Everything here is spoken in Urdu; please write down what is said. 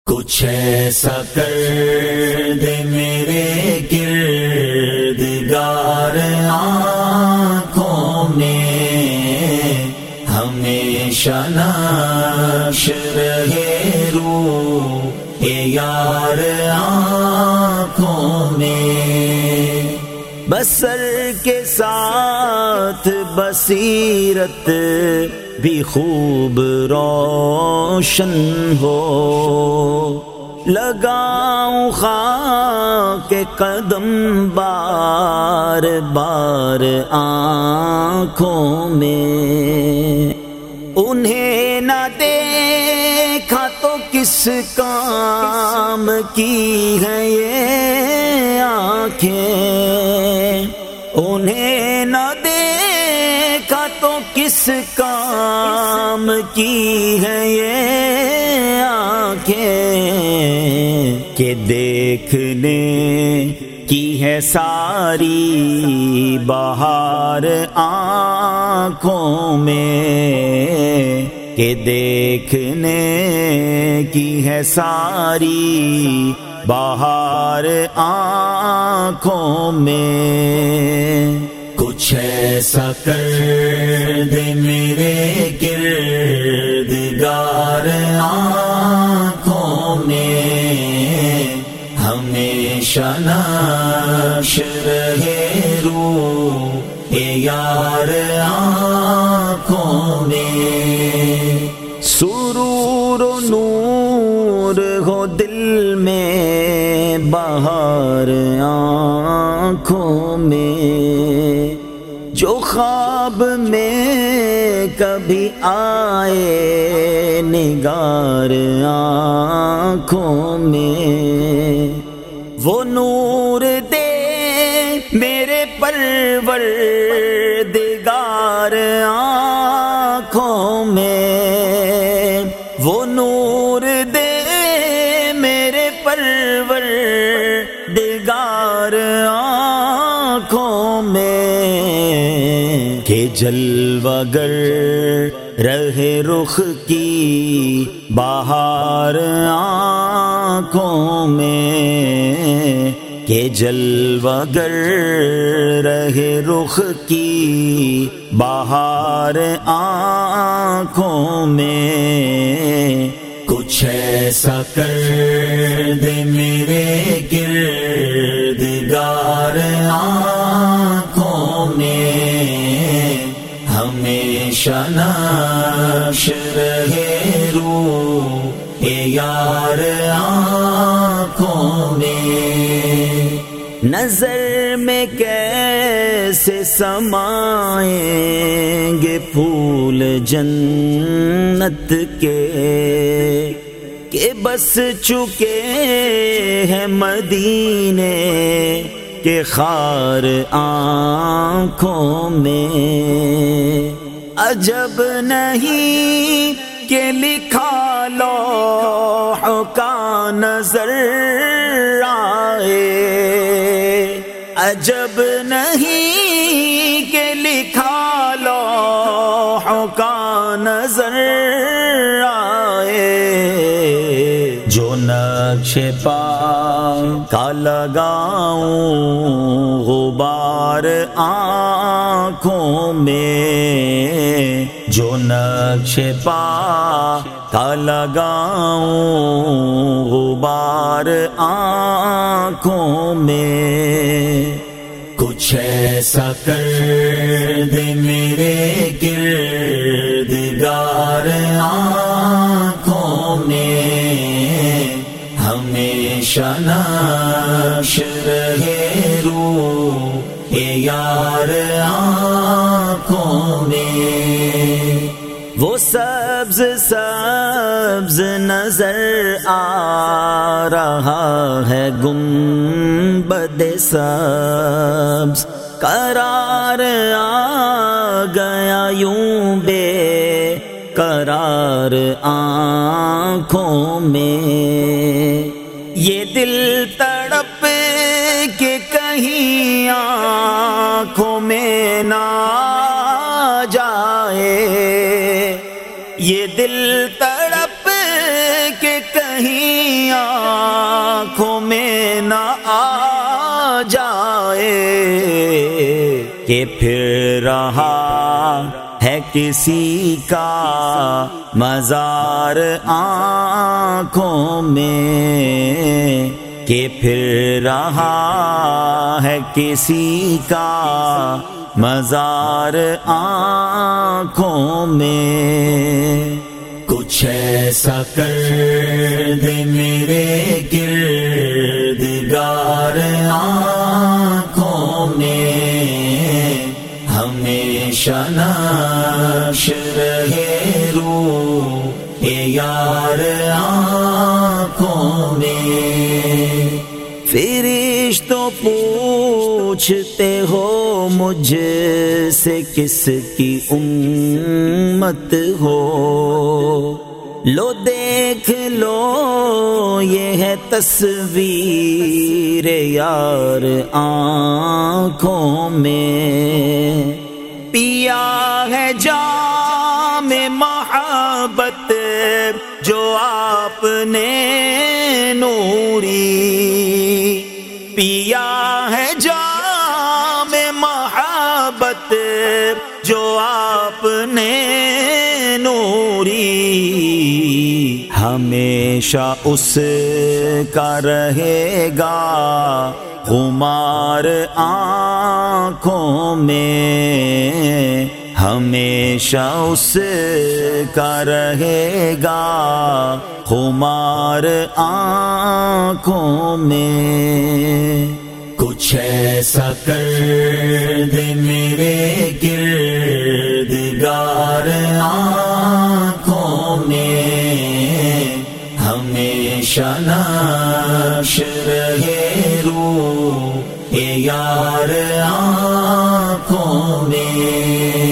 کچھ ایسا کر دے میرے کردگار آنکھوں میں، ہمیشہ نقش رہے روح یار آنکھوں میں، بصر کے ساتھ بصیرت بھی خوب روشن ہو، لگاؤں خاک قدم بار بار آنکھوں میں، انہیں نہ دیکھا تو کس کام کی ہے یہ آنکھیں، انہیں نہ دیکھا تو کس کام کی ہے یہ آنکھیں، کہ دیکھنے کی ہے ساری بہار آنکھوں میں، کہ دیکھنے کی ہے ساری بہار آنکھوں میں، کچھ ایسا کر دے میرے کردگار آنکھوں میں، ہمیشہ نقش رہے روح یار آنکھوں میں، سرور و نور ہو دل میں بہار آنکھوں میں، جو خواب میں کبھی آئے نگار آنکھوں میں، وہ نور دے میرے پروردگار آنکھوں میں، وہ نور دے میرے پروردگار آنکھوں میں، کہ جلوہ گر رہے رخ کی بہار آنکھوں میں، کہ جلوہ گر رہے رخ کی بہار آنکھوں میں، کچھ ایسا کر دے میرے کردگار آنکھوں میں، ہمیشہ نقش رہے روح یار آنکھوں میں، نظر میں کیسے سمائیں گے پھول جنت کے، کہ بس چکے ہیں مدینے کے خار آنکھوں میں، عجب نہیں کہ لکھا لوح کا نظر آئے، عجب نہیں کہ لکھا لوح کا نظر آئے، جو نقش پا کا لگاؤں غبار آنکھوں میں، جو نقش پا کا لگاؤں غبار آنکھوں میں، کچھ ایسا کر دے میرے کردگار آنکھوں میں، ہمیشہ نقش رہے روح یار آنکھوں میں، وہ سبز سبز نظر آ رہا ہے گنبد سبز، قرار آ گیا یوں بے قرار آنکھوں میں، یہ دل تڑپ کے کہیں آنکھوں میں نہ جائے، یہ دل تڑپ کے کہیں آنکھوں میں نہ آ جائے کہ پھر رہا ہے کسی کا مزار آنکھوں میں، کہ پھر رہا ہے کسی کا مزار آنکھوں میں۔ کچھ ایسا کر دے میرے کردگار آنکھوں میں، ہمیشہ نقش رہے روح یار آنکھوں میں۔ فرشتوں پوچھتے ہو مجھ سے کس کی امت ہو، لو دیکھ لو یہ ہے تصویر یار آنکھوں میں۔ پیا ہے جام محبت جو آپ نے نوری، پیا ہے جام محبت جو آپ نے نوری، ہمیشہ اس کا رہے گا خمار آنکھوں میں، ہمیشہ اس کا رہے گا خمار آنکھوں میں۔ کچھ ایسا کر دے میرے کردگار آنکھوں میں، ہمیشہ نقش رہے روح یار آنکھوں میں۔